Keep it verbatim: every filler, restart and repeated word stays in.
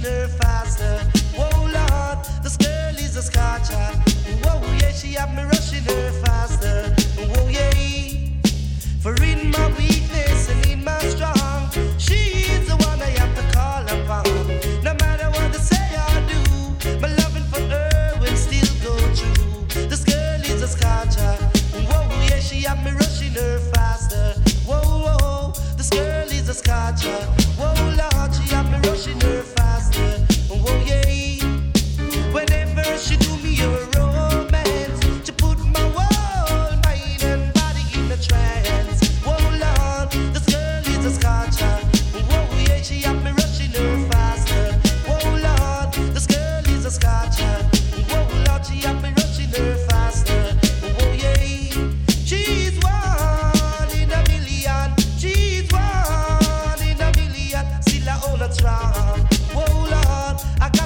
rushing her faster. Whoa, Lord, this girl is a scotcher. Whoa, yeah, she have me rushing her faster. Whoa, yeah. For in my weakness and in my strong, she is the one I have to call upon. No matter what they say or do, my loving for her will still go true. This girl is a scotcher. Whoa, yeah, she have me rushing her faster. Whoa, whoa, this girl is a scotcher. Whoa, Lord, she have me rushing her faster. Whoa, yeah. Whenever she do me a romance, she put my whole mind and body in a trance. Whoa, Lord, this girl is a scotcher. Whoa, yeah, she have me rushing her faster. Whoa, Lord, this girl is a scotcher. Whoa, Lord, she have me rushing her faster. Whoa, yeah. She's one in a million. She's one in a million. Still I own a tron. Whoa, Lord, I got